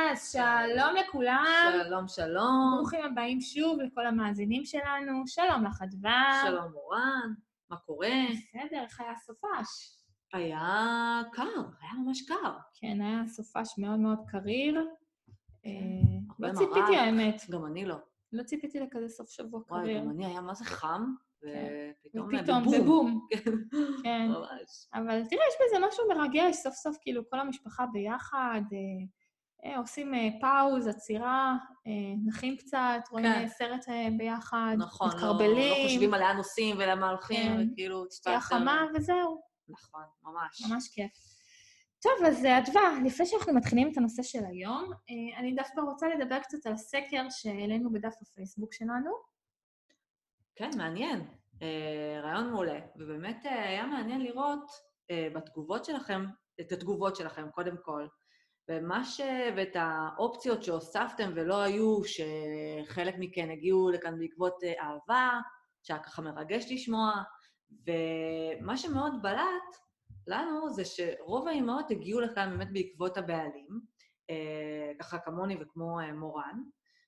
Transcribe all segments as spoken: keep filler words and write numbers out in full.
אז שלום לכולם. שלום, שלום. ברוכים הבאים שוב לכל המאזינים שלנו. שלום לך אדווה. שלום מורן, מה קורה? בסדר, איך היה סופש? היה קר, היה ממש קר. כן, היה סופש מאוד מאוד קריר. הרבה לא ציפיתי מרק. האמת. גם אני לא. לא ציפיתי לכזה סוף שבוע וואי, קריר. גם אני היה מה זה חם, ופתאום ופתאום בבום. בבום. כן, כן. ממש. אבל תראה, יש בזה משהו מרגש, סוף סוף כאילו כל המשפחה ביחד, אה, אה, עושים אה, פאוז, עצירה, אה, נחים קצת, רואים כן. אה, סרט אה, ביחד, נכון, לא, מתקרבלים. לא חושבים על לאן נוסעים ולמה הולכים, כן. וכאילו... שתייה קצת, חמה אה, וזהו. נכון, ממש. ממש כיף. טוב, אז אדווה, לפני שאנחנו מתחילים את הנושא של היום, אה, אני דווקא רוצה לדבר קצת על הסקר שהעלינו בדף הפייסבוק שלנו. כן, מעניין. אה, רעיון מעולה. ובאמת אה, היה מעניין לראות אה, בתגובות שלכם, את התגובות שלכם, קודם כל, ומה ש... ואת האופציות שהוספתם ולא היו, שחלק מכן הגיעו לכאן בעקבות אה, אהבה, שהיה ככה מרגש לשמוע, ומה שמאוד בלט לנו זה שרוב האימהות הגיעו לכאן באמת בעקבות הבעלים, אה, ככה כמוני וכמו אה, מורן,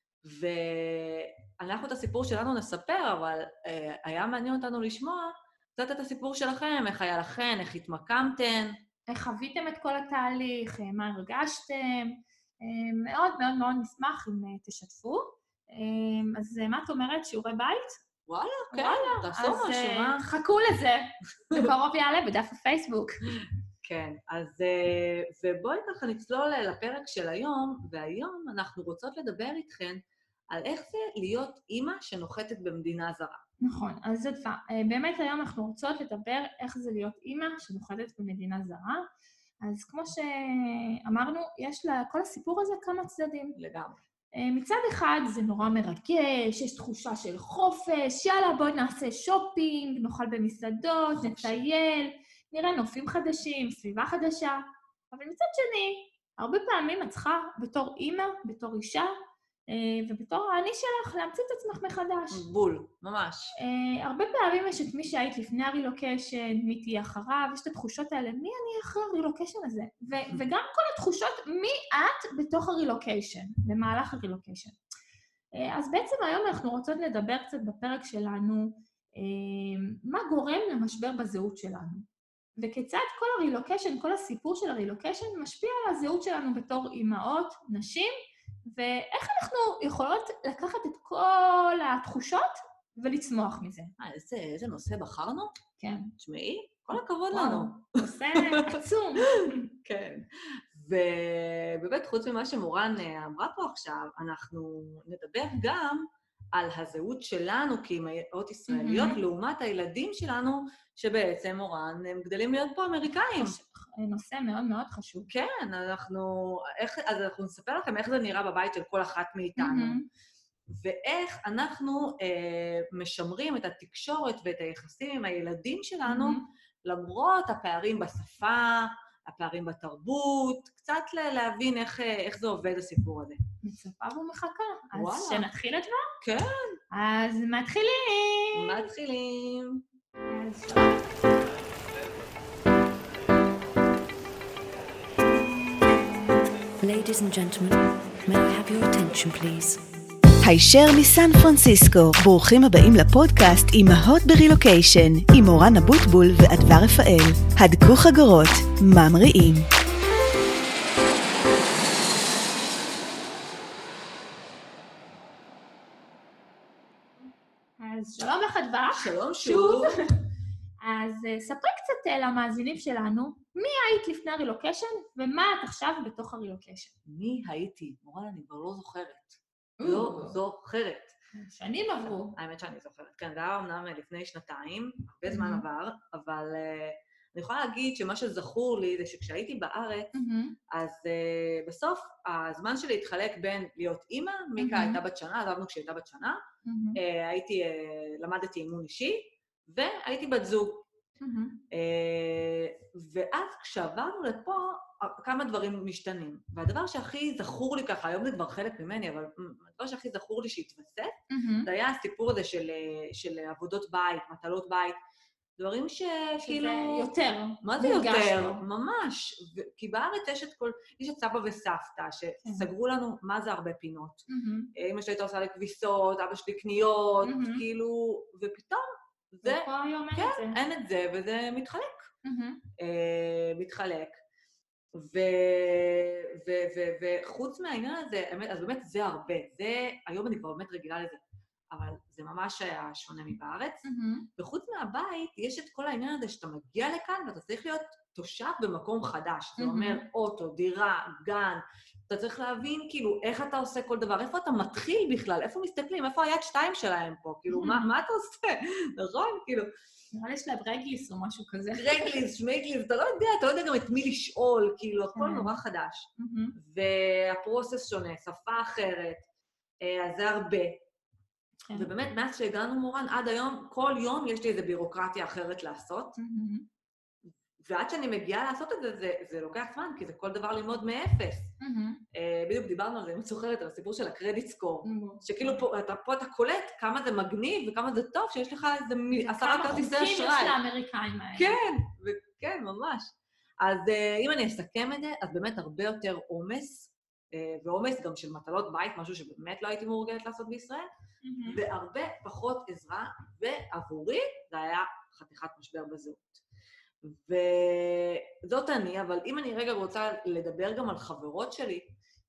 ואנחנו את הסיפור שלנו נספר, אבל אה, היה מעניין אותנו לשמוע קצת את הסיפור שלכם, איך היה לכם, איך התמקמתם. איך חוויתם את כל התהליך, מה הרגשתם, מאוד מאוד מאוד נשמח אם תשתפו. אז מה את אומרת? שיעורי בית? וואלה, כן, וואלה, תעשו משהו, מה? אז חכו לזה, בקרוב יעלה בדף הפייסבוק. כן, אז ובואי ככה נצלול לפרק של היום, והיום אנחנו רוצות לדבר איתכן על איך זה להיות אימא שנוחתת במדינה זרה. נכון, אז זאת פעם, באמת היום אנחנו רוצות לדבר איך זה להיות אימא שנוחתת במדינה זרה, אז כמו שאמרנו, יש לכל הסיפור הזה כמה צדדים. לגמרי. מצד אחד זה נורא מרגש, יש תחושה של חופש, יאללה בואי נעשה שופינג, נאכל במסעדות, נטייל, נראה נופים חדשים, סביבה חדשה, אבל מצד שני, הרבה פעמים את צריכה בתור אימא, בתור אישה, ובתור האני שלך להמציא את עצמך מחדש. בול, ממש. הרבה פעמים יש את מי שהיית לפני הרילוקיישן, מי תהיה אחריו, יש את התחושות האלה, מי אני אחרי הרילוקיישן הזה? ו- וגם כל התחושות, מי את בתוך הרילוקיישן, במהלך הרילוקיישן. אז בעצם היום אנחנו רוצות לדבר קצת בפרק שלנו, מה גורם למשבר בזהות שלנו. וכיצד כל הרילוקיישן, כל הסיפור של הרילוקיישן משפיע על הזהות שלנו בתור אימהות, נשים, ואיך אנחנו יכולות לקחת את כל התחושות ולצמוח מזה. אה, איזה, איזה נושא בחרנו? כן. תשמעי, כל הכבוד וואו, לנו. נושא עצום. כן. ובאמת, חוץ ממה שמורן אמרה פה עכשיו, אנחנו נדבר גם על הזהות שלנו כאימהות ישראליות, Mm-hmm. לעומת הילדים שלנו, שבעצם, מורן, הם גדלים להיות פה אמריקאים. נושא מאוד מאוד חשוב. כן, אנחנו, איך, אז אנחנו נספר לכם איך זה נראה בבית של כל אחת מאיתנו, Mm-hmm. ואיך אנחנו אה, משמרים את התקשורת ואת היחסים עם הילדים שלנו, Mm-hmm. למרות הפערים בשפה, הפערים בתרבות, קצת להבין איך, איך זה עובד הסיפור הזה. מצפה ומחכה. אז וואלה. שנתחיל את מה? כן. אז מתחילים. מתחילים. אז שלום. Ladies and gentlemen, may I have your attention please? הישר מסן פרנסיסקו, ברוכים הבאים לפודקאסט אימהות ברילוקיישן, עם מורן אבוטבול ואדווה רפאל. הדקו חגורות, ממריאים. אז שלום לך אדווה. שלום שוב. אז ספרי קצת למאזינים שלנו, מי היית לפני הרילוקיישן ומה את עכשיו בתוך הרילוקיישן? מי הייתי? מורן, אני כבר לא זוכרת. לא זוכרת. שנים עברו. האמת שאני זוכרת. כן, זה היה אמנם לפני שנתיים, הרבה זמן עבר, אבל אני יכולה להגיד שמה שזכור לי זה שכשהייתי בארץ, אז בסוף הזמן שלי התחלק בין להיות אימא, מיקה הייתה בת שנה, עזבנו כשהייתה בת שנה, הייתי, למדתי אימון אישי, והייתי בת זוג. ואז כשעברנו לפה, כמה דברים משתנים. והדבר שהכי זכור לי ככה, היום זה כבר חלק ממני, אבל הדבר שהכי זכור לי שהתווסף, זה היה הסיפור הזה של, של עבודות בית, מטלות בית, דברים שכאילו... שזה יותר. מה זה מורגש יותר? פה. ממש. ו- כי בארץ יש את כל... יש את סבא וסבתא, שסגרו לנו מה זה הרבה פינות. מהמם. אמא שלי הייתה עושה לי כביסות, אבא שלי קניות, מהמם. כאילו... ופתאום זה... ופה היום אין כן, את זה. אין את זה, וזה מתחלק. מהמם. אה, מתחלק. וחוץ מהעניין הזה, אז באמת זה הרבה. זה, היום אני כבר באמת רגילה לזה. אבל זה ממש היה שונה מבארץ. מהמם. וחוץ מהבית, יש את כל העניין הזה שאתה מגיע לכאן ואתה צריך להיות תושב במקום חדש. זה אומר אוטו, דירה, גן. אתה צריך להבין כאילו איך אתה עושה כל דבר, איפה אתה מתחיל בכלל, איפה מסתכלים, איפה היד שתיים שלהם פה, כאילו, מה, מה אתה עושה? נכון? כאילו, נראה לי יש להם רגליס או משהו כזה. רגליס, שמייגליס, אתה לא יודע, אתה לא יודע גם את מי לשאול, כאילו, הכל כן. נורא חדש. מהמם. והפרוסס שונה, שפה אחרת, אה, אז זה הרבה. כן. ובאמת, מאז שהגענו מורן, עד היום, כל יום יש לי איזו בירוקרטיה אחרת לעשות, מהמם. ועד שאני מגיעה לעשות את זה, זה, זה לוקח זמן, כי זה כל דבר ללמוד מאפס. מהמם. אה, בדיוק דיברנו על זה, אם את זוכרת, על הסיפור של הקרדיט סקור, מהמם. שכאילו פה, אתה, פה אתה קולט כמה זה מגניב וכמה זה טוב, שיש לך איזה מ- עשרה כמה כרטיסי חוקים אשראי. יש לאמריקאים האלה. כן, וכן, ממש. אז אה, אם אני אסכם את זה, אז באמת הרבה יותר עומס, אה, ועומס גם של מטלות בית, משהו שבאמת לא הייתי מאורגלת לעשות בישראל, מהמם. והרבה פחות עזרה, ועבורי זה היה חתיכת משבר בזהות. וזאת אני, אבל אם אני רגע רוצה לדבר גם על חברות שלי,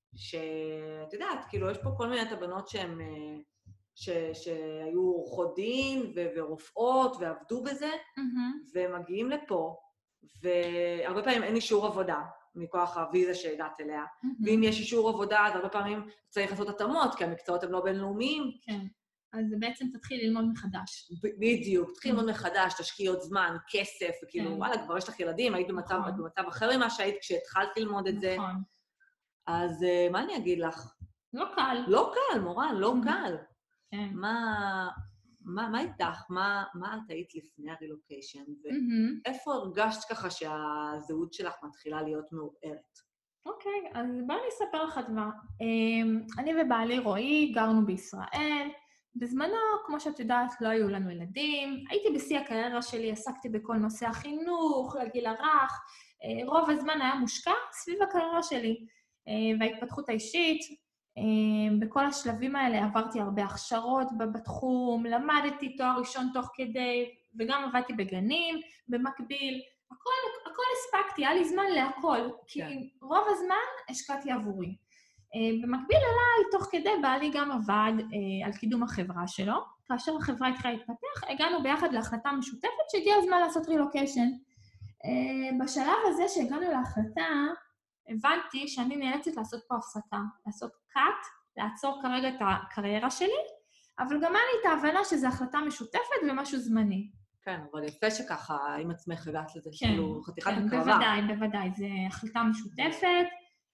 שאת יודעת, כאילו, יש פה כל מיני הבנות שהן, ש, שהיו עורכות דין ו, ורופאות ועבדו בזה, מהמם. ומגיעים לפה, והרבה פעמים אין אישור עבודה, מכוח הוויזה שהגעת אליה, מהמם. ואם יש אישור עבודה, אז הרבה פעמים צריך לעשות התאמות, כי המקצועות הם לא בינלאומיים. כן. אז בעצם תתחיל ללמוד מחדש. ב- בדיוק, תתחיל ללמוד מחדש, תשקיעי עוד זמן, כסף, וכאילו, כן. וואלה, כבר יש לך ילדים, היית במצב, נכון. במצב אחר ממה שהיית כשהתחלת ללמוד את זה. נכון. אז אה, מה אני אגיד לך? לא קל. לא קל, מורן, לא Mhm. קל. כן. מה, מה, מה איתך? מה, מה את היית לפני הרילוקיישן? מהמם. ואיפה הרגשת ככה שהזהות שלך מתחילה להיות מעורערת? אוקיי, אז בואי אני אספר לך דבר. אמ, אני ובעלי רועי גרנו בישראל. בזמנו, כמו שאת יודעת, לא היו לנו ילדים. הייתי בשיא הקריירה שלי, עסקתי בכל נושא החינוך, לגיל הרך. אה, רוב הזמן היה מושקע סביב הקריירה שלי. אה, וההתפתחות האישית, אה, בכל השלבים האלה עברתי הרבה הכשרות ב- בתחום, למדתי תואר ראשון תוך כדי, וגם עבדתי בגנים, במקביל. הכל, הכל הספקתי, היה לי זמן להכל, כי כן. רוב הזמן השקעתי עבורי. Uh, במקביל אליי, תוך כדי, בעלי גם עבד uh, על קידום החברה שלו. כאשר החברה התחילה להתפתח, הגענו ביחד להחלטה משותפת שהגיע הזמן לעשות רילוקיישן. Uh, בשלב הזה שהגענו להחלטה, הבנתי שאני נאלצת לעשות פה הפסקה, לעשות קאט, לעצור כרגע את הקריירה שלי, אבל גם היה לי את ההבנה שזו החלטה משותפת ומשהו זמני. כן, אבל יפה שככה, עם עצמך הגעת לזה, כן, כאילו, חתיכת כן, הקרבה. בוודאי, בוודאי, זו החלטה משותפת.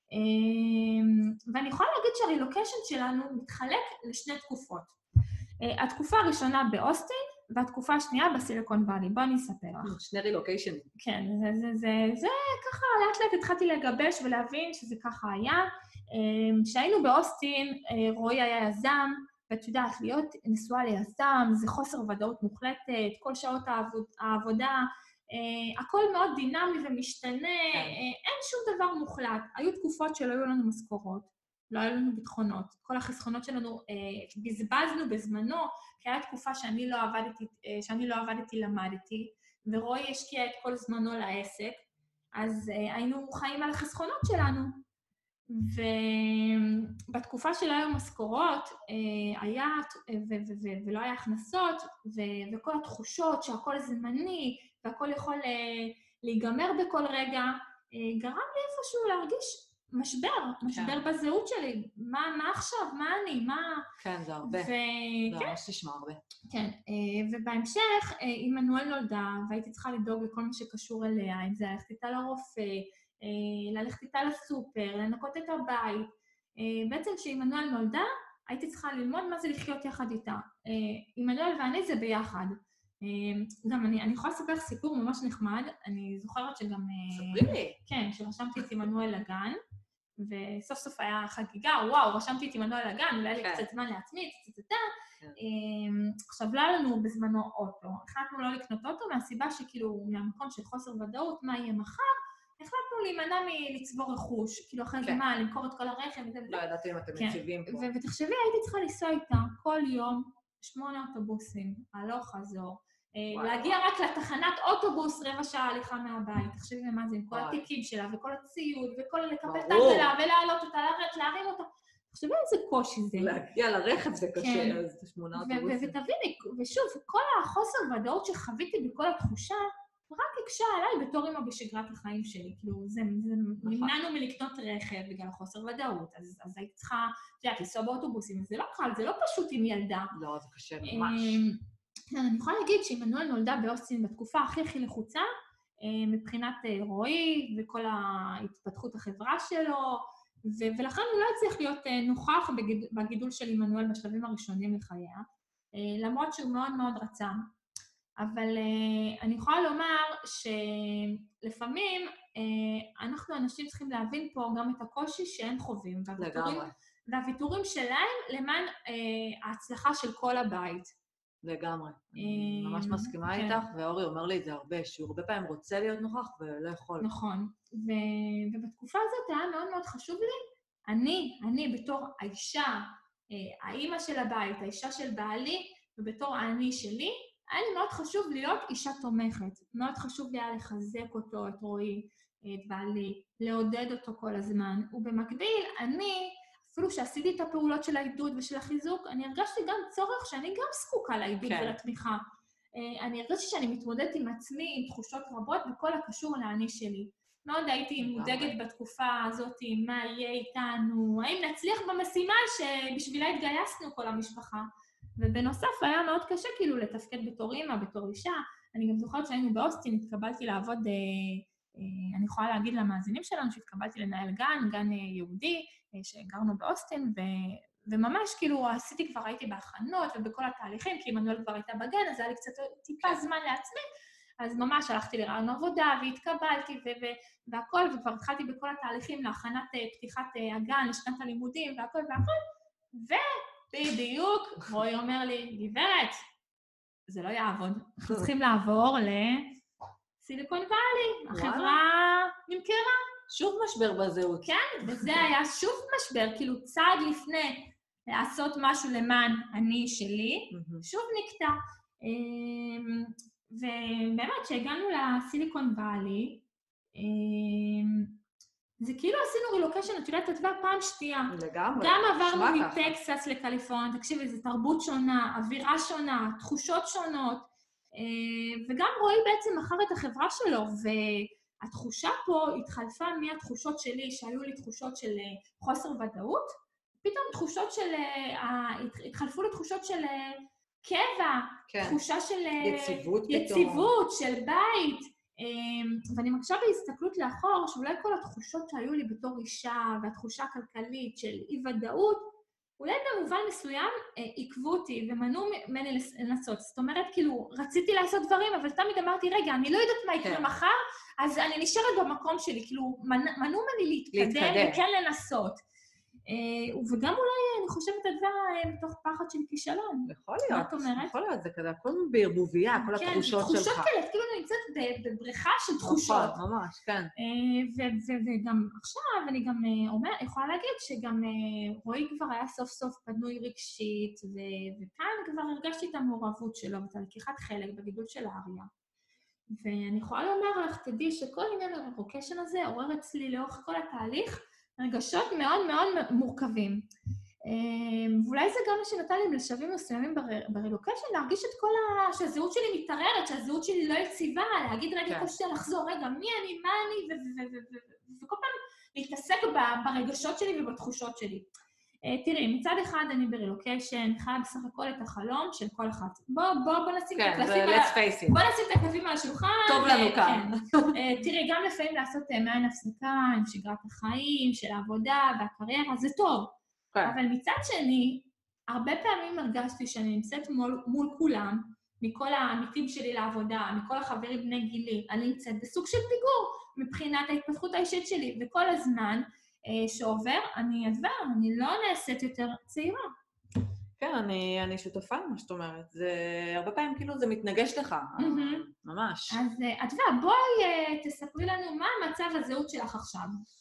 אמ, ואני יכולה להגיד שהרילוקיישן שלנו מתחלק לשני תקופות. אה, התקופה הראשונה באוסטין, והתקופה השנייה בסיליקון ואלי. בואו אני אספר לך. שני רילוקיישנים. כן, זה, זה, זה, זה ככה, לאט לאט התחלתי לגבש ולהבין שזה ככה היה. כשהיינו באוסטין, אה, רועי היה יזם, ואת יודעת, להיות נשואה ליזם, זה חוסר ודאות מוחלטת, כל שעות העבוד, העבודה, אה, הכל מאוד דינמי ומשתנה, אה, אין שום דבר מוחלט. היו תקופות שלא היו לנו משכורות, לא היו לנו ביטחונות. כל החסכונות שלנו אה, בזבזנו בזמנו, כי הייתה תקופה שאני לא עבדתי, אה, שאני לא עבדתי, למדתי, ורועי השקיע את כל זמנו לעסק, אז אה, היינו חיים על החסכונות שלנו. ובתקופה שלא היו משכורות, היה, ו- ו- ו- ולא היה הכנסות, ו- וכל התחושות שהכל זמני, והכל יכול להיגמר בכל רגע, גרם לי איפשהו להרגיש משבר, משבר כן. בזהות שלי. מה, מה עכשיו? מה אני? מה... כן, זה הרבה. ו- זה כן, ממש נשמע הרבה. כן, ובהמשך, עמנואל נולדה, והייתי צריכה לדאוג לכל מה שקשור אליה, אם זה ללכת איתה לרופא, ללכת איתה לסופר, לנקות את הבית. בעצם כשעמנואל נולדה, הייתי צריכה ללמוד מה זה לחיות יחד איתה. עמנואל ואני זה ביחד. גם אני, אני יכולה לספר סיפור ממש נחמד, אני זוכרת שגם... ספרי לי. כן, שרשמתי את עמנואל לגן, וסוף סוף היה חגיגה, וואו, רשמתי את עמנואל לגן, אולי לי קצת זמן לעצמי, צטטה. עכשיו, לא לנו בזמנו אוטו. החלטנו לא לקנות אוטו, מהסיבה שכאילו, מהמקום של חוסר ודאות, מה יהיה מחר, החלטנו להימנע מלצבור רכוש, כאילו אחרי זה מה, למכור את כל הרכב וזה וזה. לא ידעתי אם אתם מציבים פה. ותחשבי, הייתי צריכה לנסוע איתה כל יום, שמונה אוטובוסים, הלוך חזור, להגיע רק לתחנת אוטובוס רבע שעה הליכה מהבית, תחשבי מה זה, עם כל התיקים שלה וכל הציוד וכל לקפל את הגדלה ולהעלות אותה, להרים אותה. תחשבי איזה קושי זה. להגיע לרכב זה קשה, אז זה שמונה אוטובוסים. ותביני, ושוב, כל החוסר ודאות שחוויתי בכל התחושה, רק הקשה עליי בתור אמא בשגרת החיים שלי. כאילו, זה נמנענו מלקנות רכב בגלל חוסר ודאות, אז הייתי צריכה, תראה, לנסוע באוטובוסים, זה לא קל, זה לא פשוט עם ילדה. לא, זה קשה ממש. אני יכולה להגיד שעמנואל נולדה באוסטין בתקופה הכי הכי לחוצה, מבחינת רועי וכל ההתפתחות החברה שלו, ולכן הוא לא הצליח להיות נוכח בגידול של עמנואל בשלבים הראשונים לחייה, למרות שהוא מאוד מאוד רצה. אבל אני יכולה לומר שלפעמים אנחנו אנשים צריכים להבין פה גם את הקושי שהם חווים, והוויתורים שלהם למען ההצלחה של כל הבית. לגמרי. אני ממש מסכימה איתך, ואורי אומר לי את זה הרבה, שהוא הרבה פעמים רוצה להיות נוכח ולא יכול. נכון. ובתקופה הזאת היה מאוד מאוד חשוב לי, אני, אני בתור האישה, האימא של הבית, האישה של בעלי, ובתור האני שלי, היה לי מאוד חשוב להיות אישה תומכת. מאוד חשוב לי היה לחזק אותו, את רועי, את בעלי, לעודד אותו כל הזמן. ובמקביל, אני, אפילו שעשיתי את הפעולות של העידוד ושל החיזוק, אני הרגשתי גם צורך שאני גם זקוקה לעידוד כן. ולתמיכה. אני הרגשתי שאני מתמודדת עם עצמי, עם תחושות רבות, בכל הקשור לעני שלי. מאוד הייתי מודאגת בתקופה הזאת, מה יהיה איתנו, האם נצליח במשימה שבשבילה התגייסנו כל המשפחה. ובנוסף היה מאוד קשה כאילו לתפקד בתור אימא, בתור אישה. אני גם זוכרת שהיינו באוסטין, התקבלתי לעבוד, אני יכולה להגיד למאזינים שלנו שהתקבלתי לנהל גן, גן יהודי, שגרנו באוסטין, ו... וממש כאילו עשיתי כבר, הייתי בהכנות ובכל התהליכים, כי עמנואל כבר הייתה בגן, אז היה לי קצת טיפה זמן לעצמי, אז ממש הלכתי לרעיון עבודה, והתקבלתי ו... ו... והכל, וכבר התחלתי בכל התהליכים להכנת פתיחת הגן, לשנת הלימודים, והכל והכל, ובדיוק, רועי אומר לי, גברת, זה לא יעבוד, אנחנו צריכים לעבור לסיליקון ואלי, החברה נמכרה. שוב משבר בזהות. כן, וזה היה שוב משבר, כאילו צעד לפני לעשות משהו למען אני שלי, שוב נקטע. ובאמת, כשהגענו לסיליקון ואלי, זה כאילו עשינו רילוקיישן, את יודעת, התווה פעם שנייה. לגמרי. גם עברנו מטקסס לקליפורניה, תקשיבי, זו תרבות שונה, אווירה שונה, תחושות שונות, וגם רועי בעצם מכר את החברה שלו, והתחושה פה התחלפה מהתחושות שלי, שהיו לי תחושות של חוסר ודאות, פתאום תחושות של, התחלפו לתחושות של קבע, כן. תחושה של יציבות, יציבות של בית, ואני מקשה בהסתכלות לאחור, שאולי כל התחושות שהיו לי בתור אישה, והתחושה הכלכלית של אי-ודאות, אולי במובן מסוים עיכבו אותי ומנעו ממני לנסות. זאת אומרת, כאילו, רציתי לעשות דברים, אבל תמיד אמרתי, רגע, אני לא יודעת מה יקרה מחר, אז אני נשארת במקום שלי, כאילו, מנעו ממני להתקדם וכן לנסות. וגם אולי, אני חושבת את זה מתוך פחד של כישלון. יכול להיות, יכול להיות, זה כזה, הכל בערבוביה, כל התחושות שלך. כן, תחושות כאלה, כאילו אני נמצאת בבריכה של תחושות. ממש, כן. וגם עכשיו, אני גם יכולה להגיד שגם רועי כבר היה סוף סוף פנוי רגשית, וכאן כבר הרגשתי את המעורבות שלו, ואת הלקיחת חלק בגידול של האריה. ואני יכולה לומר לך, תדעי שכל עניין הרילוקיישן הזה עורר אצלי לאורך כל התהליך, רגשות מאוד מאוד מורכבים. ואולי זה גם מה שנתן לי לשלבים מסוימים ברילוקיישן, להרגיש את כל ה... שהזהות שלי מתערערת, שהזהות שלי לא יציבה, להגיד רגע כל שנייה, לחזור, רגע, מי אני, מה אני, וכל פעם להתעסק ברגשות שלי ובתחושות שלי. תראי, מצד אחד אני ברילוקיישן, חיה בסך הכל את החלום של כל אחד. בוא, בוא, בוא נשים את הקלפים על... let's face it. בוא נשים את הקלפים על השולחן. טוב לנו כאן. תראי, גם לפעמים לעשות מעין הפסקה עם שגרת החיים, של העבודה והקריירה, זה טוב. אבל מצד שני, הרבה פעמים הרגשתי שאני נמצאת מול כולם, מכל העמיתים שלי לעבודה, מכל החברים בני גילי, אני נמצאת בסוג של פיגור מבחינת ההתפתחות האישית שלי, וכל הזמן שעובר, אני עבר, אני לא נעשית יותר צעירה. כן, אני, אני שותפה למה שאת אומרת. זה, הרבה פעמים כאילו זה מתנגש לך, Mm-hmm. ממש. אז את יודעת, בואי תספרי לנו מה המצב הזהות שלך עכשיו.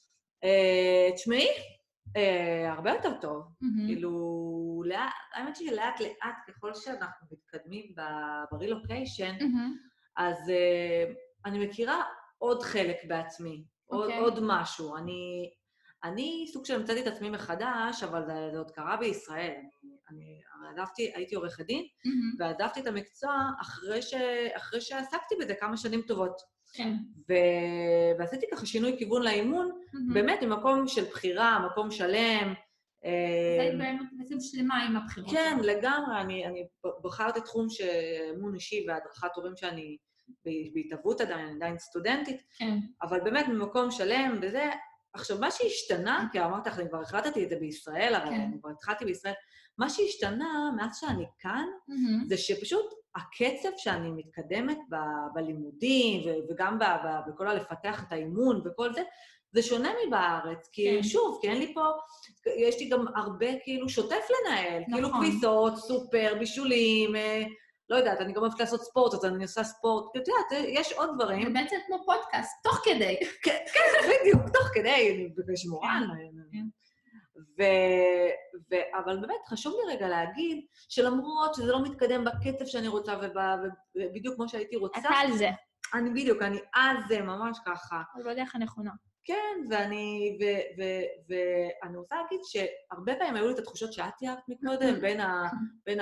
תשמעי, הרבה יותר טוב. Mm-hmm. כאילו, לאט, האמת שלאט לאט ככל שאנחנו מתקדמים ברילוקיישן, Mm-hmm. אז אני מכירה עוד חלק בעצמי, עוד, Okay. עוד משהו. אני, אני סוג של מצאתי את עצמי מחדש, אבל זה, זה עוד קרה בישראל. אני, אני עזבתי, הייתי עורך הדין, Mm-hmm. ועזבתי את המקצוע אחרי, ש, אחרי שעסקתי בזה כמה שנים טובות. כן. ו... ועשיתי ככה שינוי כיוון לאימון, Mm-hmm. באמת ממקום של בחירה, מקום שלם. זה היית בעצם שלמה עם הבחירות. כן, לגמרי. אני, אני בחרתי תחום שאימון אישי והדרכת הורים שאני בהתהוות עדיין, אני עדיין סטודנטית, כן. אבל באמת ממקום שלם, וזה... עכשיו, מה שהשתנה, כי אמרתי לך, אני כבר החלטתי את זה בישראל, הרי כן. אני כבר התחלתי בישראל, מה שהשתנה מאז שאני כאן, Mm-hmm. זה שפשוט הקצב שאני מתקדמת ב- בלימודים, ו- וגם ב- ב- בכל הלפתח את האימון וכל זה, זה שונה מבארץ, כי כן. שוב, כי אין לי פה, יש לי גם הרבה כאילו שוטף לנהל, נכון. כאילו כביסות, סופר, בישולים, אה, לא יודעת, אני גם אוהבת לעשות ספורט, אז אני עושה ספורט, כי את יודעת, יש עוד דברים. זה בעצם כמו פודקאסט, תוך כדי. כן, כן, בדיוק, תוך כדי, אני בשמורן. כן. ו... ו... אבל באמת חשוב לי רגע להגיד שלמרות שזה לא מתקדם בקצב שאני רוצה ובדיוק כמו שהייתי רוצה... אתה על זה. אני בדיוק, אני על זה ממש ככה. אבל לא דרך הנכונה. כן, ואני, ו... ו... ואני רוצה להגיד שהרבה פעמים היו לי את התחושות שאת תיארת מקודם, בין ה... בין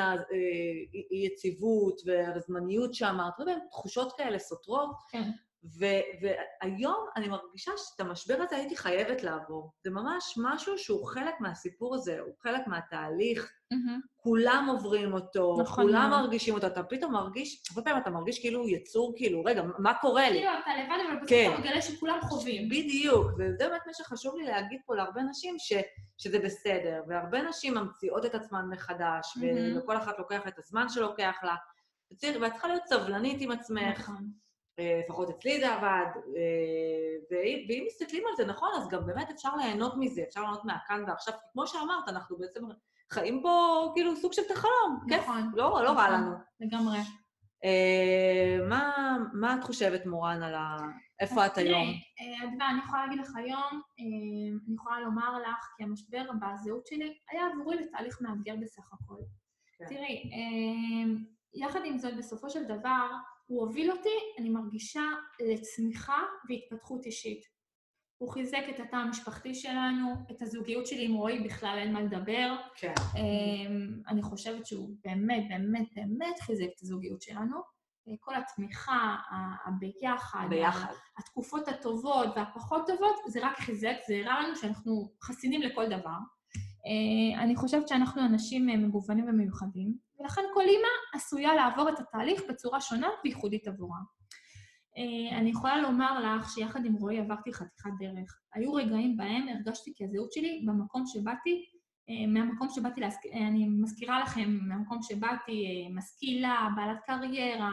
היציבות והזמניות שאמרת, הרבה תחושות כאלה סותרות. כן. ו- והיום אני מרגישה שאת המשבר הזה הייתי חייבת לעבור. זה ממש משהו שהוא חלק מהסיפור הזה, הוא חלק מהתהליך. Mm-hmm. כולם עוברים אותו, נכון, כולם נכון. מרגישים אותו. אתה פתאום מרגיש, הרבה פעמים אתה מרגיש כאילו יצור, כאילו, רגע, מה קורה לי? כאילו, אתה לבד, אבל בסוף כן. אתה מגלה שכולם חווים. בדיוק, וזה באמת מה שחשוב לי להגיד פה להרבה נשים, ש- שזה בסדר, והרבה נשים ממציאות את עצמן מחדש, Mm-hmm. וכל אחת לוקח את הזמן שלוקח לה, וצריך- ואת צריכה להיות סבלנית עם עצמך. נכון. לפחות אצלי זה עבד, ואם, ואם מסתכלים על זה נכון, אז גם באמת אפשר ליהנות מזה, אפשר ליהנות מהכאן ועכשיו, כי כמו שאמרת, אנחנו בעצם חיים פה כאילו סוג של תחלום, נכון. כיף, לא, לא רע לנו. לגמרי. מה, מה את חושבת, מורן, על ה... איפה את היום? תראי, אדווה, אני יכולה להגיד לך היום, אני יכולה לומר לך, כי המשבר בזהות שלי היה עבורי לתהליך מאתגר בסך הכל. כן. תראי, יחד עם זאת, בסופו של דבר, הוא הוביל אותי, אני מרגישה, לצמיחה והתפתחות אישית. הוא חיזק את התא המשפחתי שלנו, את הזוגיות שלי עם רועי בכלל אין מה לדבר. כן. אני חושבת שהוא באמת, באמת, באמת חיזק את הזוגיות שלנו. כל התמיכה, הביחד, ביחד. התקופות הטובות והפחות טובות, זה רק חיזק, זה הראה לנו שאנחנו חסינים לכל דבר. אני חושבת שאנחנו אנשים מגוונים ומיוחדים, ולכן כל אימא עשויה לעבור את התהליך בצורה שונה וייחודית עבורה. אני יכולה לומר לך שיחד עם רועי עברתי חתיכת דרך. היו רגעים בהם הרגשתי כי הזהות שלי במקום שבאתי, מהמקום שבאתי, להזכ... אני מזכירה לכם, מהמקום שבאתי, משכילה, בעלת קריירה.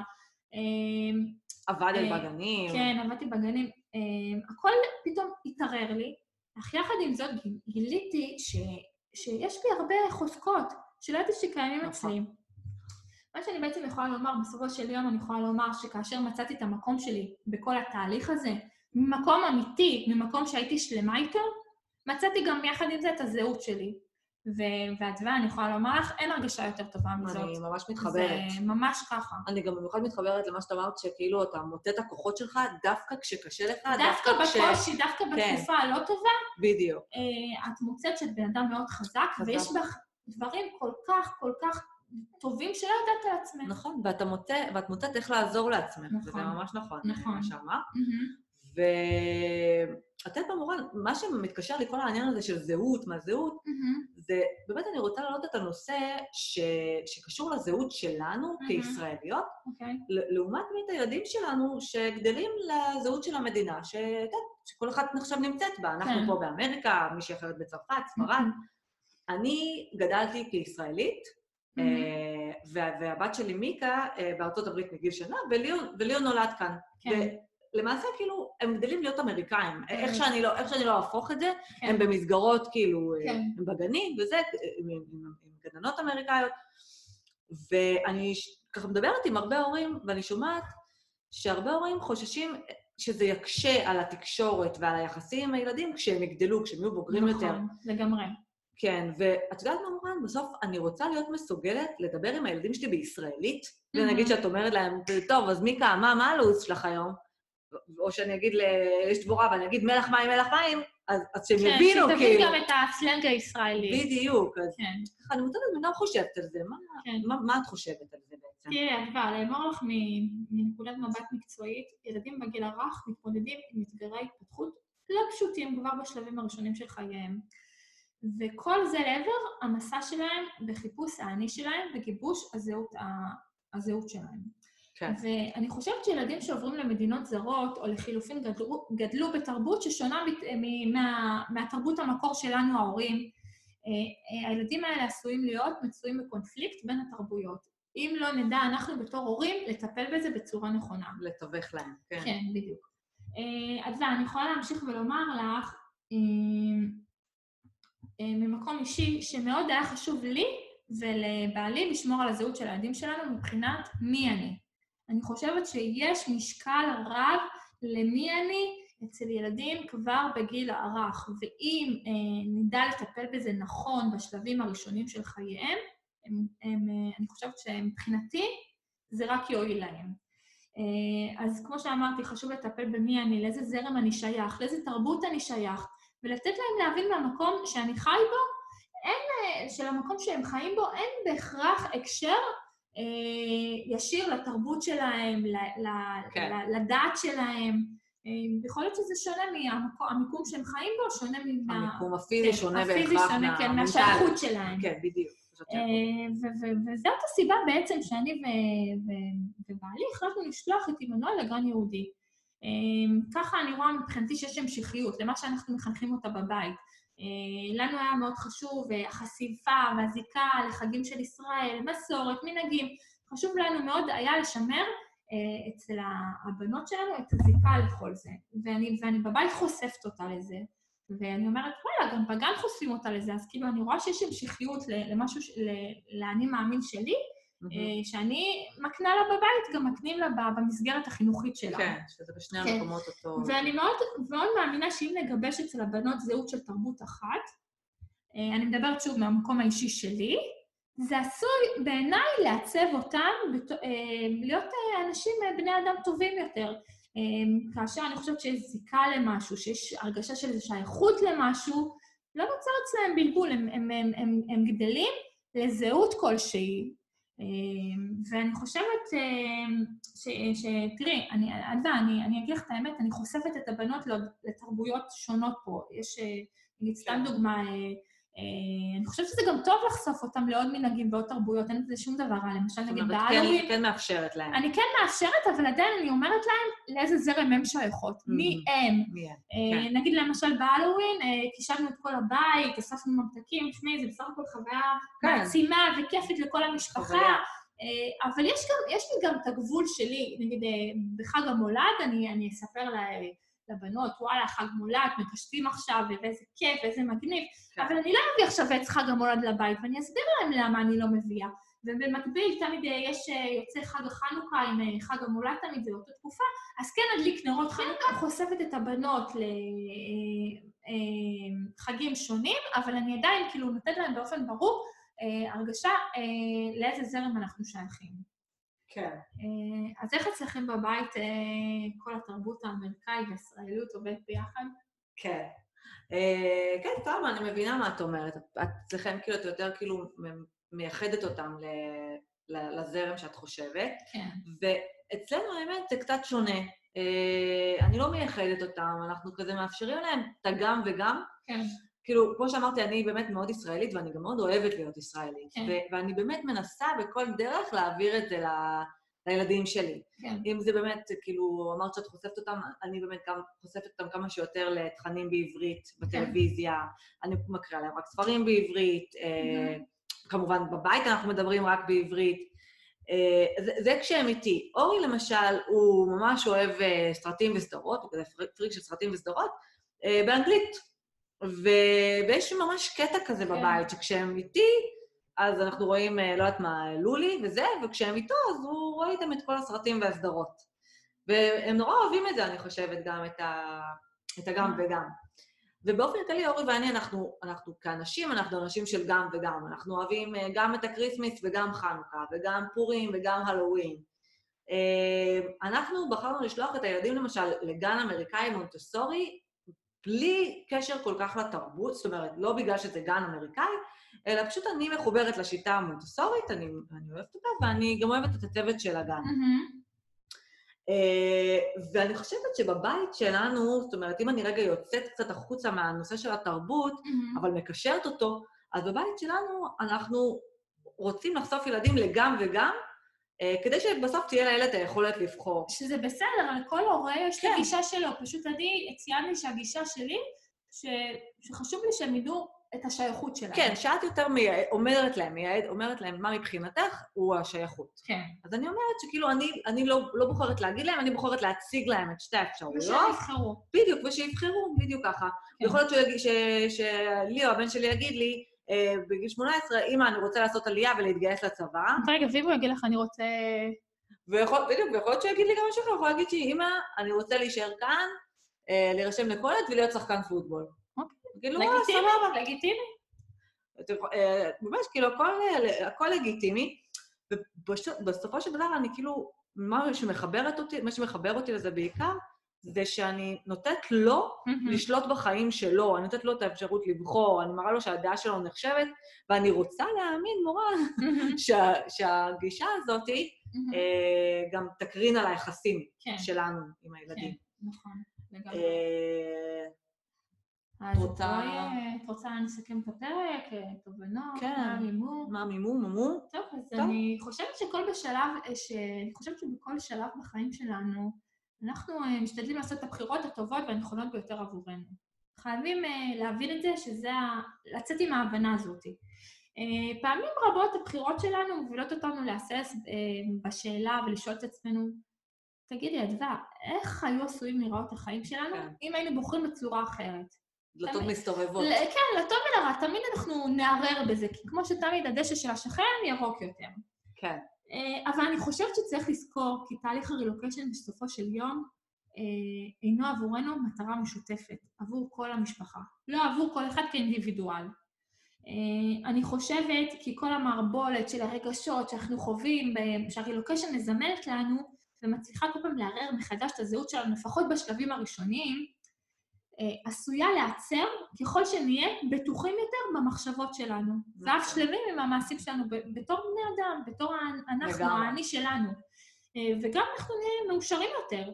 עבדת בגנים. כן, עבדתי בגנים. הכל פתאום התערער לי, אך יחד עם זאת גיליתי ש... שיש לי הרבה חוזקות, שלא ידעתי שקיימים אצלי. מה שאני בעצם יכולה לומר, בסופו של יום אני יכולה לומר שכאשר מצאתי את המקום שלי בכל התהליך הזה, ממקום אמיתי, ממקום שהייתי שלמה איתו, מצאתי גם יחד עם זה את הזהות שלי. והדווה, אני יכולה לומר לך, אין הרגשה יותר טובה מזאת. אני ממש מתחברת. זה ממש ככה. אני גם במיוחד מתחברת למה שאת אמרת, שכאילו אתה מוצא את הכוחות שלך דווקא כשקשה לך, דווקא בקושי, דווקא בתקופה הלא טובה. בדיוק. את מוצאת שאת בן אדם מאוד חזק, ויש בך דברים כל כך, כל כך טובים שלא יודעת על עצמך. נכון, ואת מוצאת, ואת מוצאת איך לעזור לעצמך. נכון. וזה ממש נכון. נכון. מה שאמרת. ואת יודעת במורן, מה שמתקשר לי כל העניין הזה של זהות, מה זהות, זה, באמת אני רוצה להעלות את הנושא ש... שקשור לזהות שלנו כישראליות, לעומת מי את הילדים שלנו שגדלים לזהות של המדינה, ש... שכל אחד עכשיו נמצאת בה. אנחנו פה באמריקה, מישהי אחרת בצרפת, ספרד. אני גדלתי כישראלית, והבת שלי מיקה בארצות הברית מגיל שנה, וליאון נולד כאן. למעשה, כאילו, הם גדלים להיות אמריקאים. איך שאני לא, איך שאני לא אהפוך את זה, הם במסגרות, כאילו, הם בגנים, וזה, עם גננות אמריקאיות. ואני ככה מדברת עם הרבה הורים, ואני שומעת שהרבה הורים חוששים שזה יקשה על התקשורת ועל היחסים עם הילדים כשהם יגדלו, כשהם יהיו בוגרים יותר. נכון, לגמרי. כן, ואת יודעת מה מורן? בסוף אני רוצה להיות מסוגלת לדבר עם הילדים שלי בישראלית, ונגיד שאת אומרת להם, טוב, אז מיקה, מה, מה הלו"ז שלך היום? או שאני אגיד לאש דבורה, ואני אגיד מלח מים, מלח מים, אז שהם יבינו, כאילו. כן, שתבין גם את הסלנג הישראלי. בדיוק, אז אני מותנת, אני גם חושבת על זה, מה את חושבת על זה בעצם? תראה, אדווה, לאמור לך מנקודת מבט מקצועית, ילדים בגיל הרך מתמודדים עם אתגרי התפתחות לא פשוטים כבר בשלבים הראשונים של חייהם. וכל זה לעבר המסע שלהם בחיפוש העני שלהם וגיבוש הזהות, הזהות שלהם. כן. ואני חושבת שילדים שעוברים למדינות זרות, או לחילופין גדלו, גדלו בתרבות ששונה מה, מהתרבות המקור שלנו, ההורים, הילדים האלה עשויים להיות מצויים בקונפליקט בין התרבויות. אם לא נדע, אנחנו בתור הורים, לטפל בזה בצורה נכונה. לתווך להם, כן. כן, בדיוק. אדווה, אני יכולה להמשיך ולומר לך, ממקום אישי, שמאוד היה חשוב לי ולבעלי לשמור על הזהות של הילדים שלנו מבחינת מי אני. אני חושבת שיש משקל רב למי אני אצל ילדים כבר בגיל הרך, ואם אה, נדע לטפל בזה נכון בשלבים הראשונים של חייהם, הם, הם, אני חושבת שמבחינתי זה רק יועיל להם. אה, אז כמו שאמרתי, חשוב לטפל במי אני, לאיזה זרם אני שייך, לאיזה תרבות אני שייך, ולתת להם להבין מהמקום שאני חי בו, אין, של המקום שהם חיים בו, אין בהכרח הקשר ישיר לתרבות שלהם, לדעת שלהם. יכול להיות שזה שונה מהמיקום שהם חיים בו, שונה מה... המיקום הפיזי שונה בהכרח מהשייכות שלהם. כן, בדיוק. וזאת הסיבה בעצם שאני ובעלי החלטנו לשלוח את עמנואל לגן יהודי. ככה אני רואה מבחינתי שיש המשכיות, למה שאנחנו מחנכים אותה בבית. לנו היה מאוד חשוב החשיפה והזיקה לחגים של ישראל, מסורת, מנהגים. חשוב לנו מאוד היה לשמר אצל הבנות שלנו את הזיקה לכל זה. ואני, ואני בבית חושפת אותה לזה. ואני אומרת, וואלה, גם בגן חושפים אותה לזה, אז כאילו אני רואה שיש המשכיות למשהו, לאני מאמין שלי, שאני מקנה לה בבית, גם מקנים לה במסגרת החינוכית שלה. כן, שזה בשני המקומות אותו... ואני מאוד, מאוד מאמינה שאם נגבש אצל הבנות זהות של תרבות אחת, אני מדברת שוב מהמקום האישי שלי, זה עשוי בעיניי לעצב אותם, להיות אנשים, בני אדם טובים יותר. כאשר אני חושבת שיש זיקה למשהו, שיש הרגשה של שייכות למשהו, לא נוצר אצלם בלבול, הם, הם, הם, הם, הם גדלים לזהות כלשהי. ואני חושבת שתראי, אני, אני, אני אגיד לך את האמת, אני חושפת את הבנות לתרבויות שונות פה. יש, נגיד, סתם דוגמה, אני חושבת שזה גם טוב לחשוף אותם לעוד מנהגים ועוד תרבויות, אין בזה שום דבר רע, למשל נגיד בהלווין. כן מאפשרת להם. אני כן מאפשרת, אבל עדיין אני אומרת להם לאיזה זרם הם שייכות, מי הם. נגיד למשל בהלווין, קישבנו את כל הבית, אספנו ממתקים, שמי, זה בסך הכל חוויה מעצימה וכיפית לכל המשפחה, אבל יש לי גם את הגבול שלי, נגיד בחג המולד, אני אספר לה... לבנות, וואלה, חג מולד, מקשטים עכשיו, ואיזה כיף, ואיזה מגניב, כן. אבל אני לא אביא עכשיו עץ חג המולד לבית, ואני אסביר להם למה אני לא מביאה. ובמקביל, תמיד יש יוצא חג החנוכה עם חג המולד, תמיד זה אותה תקופה, אז כן אדליק נרות חנוכה, חושפת את הבנות לחגים שונים, אבל אני עדיין כאילו נותנת להם באופן ברור, הרגשה לאיזה זרם אנחנו שייכים. כן. אז איך אצלכם בבית כל התרבות האמריקאית והישראליות עובדת ביחד? כן. כן, טוב, אני מבינה מה את אומרת. אצלכם כאילו, את יותר כאילו מייחדת אותם לזרם שאת חושבת. כן. ואצלנו האמת זה קצת שונה. אני לא מייחדת אותם, אנחנו כזה מאפשרים להם את הגם וגם. כן. כאילו, כמו שאמרתי, אני באמת מאוד ישראלית, ואני גם מאוד אוהבת להיות ישראלית. כן. ו- ואני באמת מנסה בכל דרך להעביר את זה ל- לילדים שלי. כן. אם זה באמת, כאילו, אמרת שאת חושפת אותם, אני באמת גם חושפת אותם כמה שיותר לתכנים בעברית, בטלוויזיה. כן. אני מקריאה להם רק ספרים בעברית. Mm-hmm. אה, כמובן, בבית אנחנו מדברים רק בעברית. זה, זה כשהם איתי. אורי למשל, הוא ממש אוהב סרטים וסדרות, הוא כזה פריק של סרטים וסדרות, באנגלית. ויש ממש קטע כזה בבית, שכשהם איתי, אז אנחנו רואים, לא יודעת מה, לולי וזה, וכשהם איתו, אז הוא רואה איתם את כל הסרטים והסדרות. והם נורא אוהבים את זה, אני חושבת, גם את, ה... את הגם וגם. ובאופן כללי, אורי ואני, אנחנו, אנחנו כאנשים, אנחנו אנשים של גם וגם. אנחנו אוהבים גם את הקריסמס וגם חנוכה, וגם פורים וגם הלואוין. אנחנו בחרנו לשלוח את הילדים, למשל, לגן אמריקאי מונטסורי, בלי קשר כל כך לתרבות, זאת אומרת, לא בגלל שזה גן אמריקאי, אלא פשוט אני מחוברת לשיטה המונטסורית, אני, אני אוהבת אותה, ואני גם אוהבת את הצוות של הגן. Mm-hmm. ואני חושבת שבבית שלנו, זאת אומרת, אם אני רגע יוצאת קצת החוצה מהנושא של התרבות, mm-hmm. אבל מקשרת אותו, אז בבית שלנו אנחנו רוצים לחשוף ילדים לגם וגם, כדי שבסוף תהיה לילד את היכולת לבחור. שזה בסדר, לכל הורה יש לי גישה שלו. פשוט אני ציינתי שהגישה שלי, שחשוב לי שהם ידעו את השייכות שלהם. כן, שאת יותר מייעד, אומרת להם, מייעד, אומרת להם מה מבחינתך הוא השייכות. כן. אז אני אומרת שכאילו אני, אני לא, לא בוחרת להגיד להם, אני בוחרת להציג להם את שתי האפשרויות. ושיבחרו. בדיוק, ושיבחרו, בדיוק ככה. כן. יכול להיות שלי או הבן שלי יגיד לי, בגיל שמונה עשרה, אמא, אני רוצה לעשות עלייה ולהתגייס לצבא. רגע, ואם הוא יגיד לך, אני רוצה... ויכול, בדיוק, ויכול להיות שיגיד לי גם משהו אחר, יכול להגיד שאמא, אני רוצה להישאר כאן, להירשם לקולג' ולהיות שחקן פוטבול. אוקיי. לגיטימי, לגיטימי. ממש, כאילו, הכל לגיטימי, ובסופו של דבר אני כאילו, מה שמחברת אותי, מה שמחבר אותי לזה בעיקר, זה שאני נותנת לו mm-hmm. לשלוט בחיים שלו, אני נותנת לו את האפשרות לבחור, אני מראה לו שהדעה שלו נחשבת, ואני רוצה להאמין, מורה, mm-hmm. שה, שהגישה הזאת mm-hmm. אה, גם תקרין על היחסים כן. שלנו עם הילדים. כן, נכון, לגמרי. אה, אז רוצה... את רוצה לסכם את הפרק, תובנות, כן. מה מימו? מה מימו, ממו? טוב, אז טוב. אני חושבת שכל בשלב, ש... אני חושבת שבכל שלב בחיים שלנו, אנחנו uh, משתדלים לעשות את הבחירות הטובות והנכונות ביותר עבורנו. חייבים uh, להבין את זה, שזה ה... לצאת עם ההבנה הזאת. Uh, פעמים רבות הבחירות שלנו מובילות אותנו להסס uh, בשאלה ולשאול את עצמנו, תגידי, אדווה, איך היו עשויים לראות החיים שלנו כן. אם היינו בוחרים בצורה אחרת? לטוב תמיד... מסתובבות. כן, לטוב ולרע. תמיד אנחנו נערער בזה, כי כמו שתמיד הדשא של השכן ירוק יותר. כן. אבל אני חושבת שצריך לזכור, כי תהליך הרילוקיישן בסופו של יום אינו עבורנו מטרה משותפת, עבור כל המשפחה, לא עבור כל אחד כאינדיבידואל. אני חושבת כי כל המערבולת של הרגשות שאנחנו חווים, שהרילוקיישן מזמנת לנו, ומצליחה כל פעם לערער מחדש את הזהות שלנו, לפחות בשלבים הראשונים, עשויה לעצר ככל שנהיה בטוחים יותר במחשבות שלנו, ואף שלמים עם המעשים שלנו בתור בני אדם, בתור אנחנו, האני שלנו. וגם אנחנו נהיה מאושרים יותר.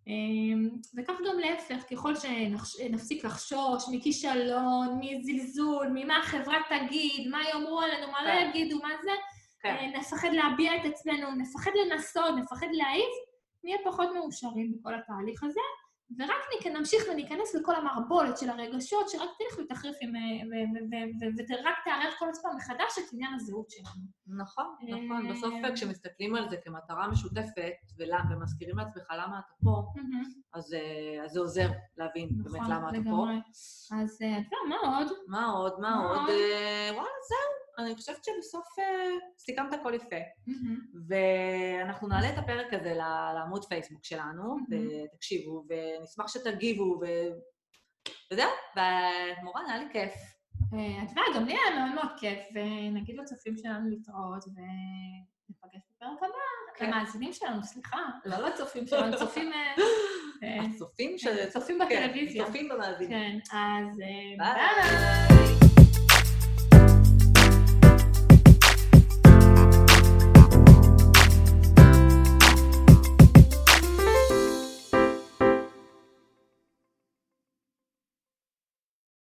וכך גם להפך, ככל שנפסיק לחשוש מכישלון, מזלזול, ממה החברה תגיד, מה יאמרו עלינו, מה לא יגידו, מה זה, נפחד להביע את עצמנו, נפחד לנסות, נפחד להעיף, נהיה פחות מאושרים בכל התהליך הזה. ורק נמשיך וניכנס לכל המערבולת של הרגשות, שרק תלך ותחריף ורק תערב כל עצמם מחדש את עניין הזהות שלנו. נכון, נכון. בסוף כשמסתכלים על זה כמטרה משותפת, ומזכירים לעצמך למה אתה פה, אז זה עוזר להבין באמת למה אתה פה. אז אתה יודע, מה עוד? מה עוד? מה עוד? וואלה, זהו. אני חושבת שבסוף סיכמת הכל יפה. ואנחנו נעלה את הפרק הזה לעמוד פייסבוק שלנו, ותקשיבו, ונשמח שתגיבו, וזהו, ומורה, נהיה לי כיף. את יודעת, גם לי היה מאוד מאוד כיף, ונגיד לצופים שלנו להתראות, ונפגש בפרק הבא. המאזינים שלנו, סליחה, לא לצופים שלנו, צופים... הצופים של... צופים בטלוויזיה. צופים במאזינים. כן, אז ביי!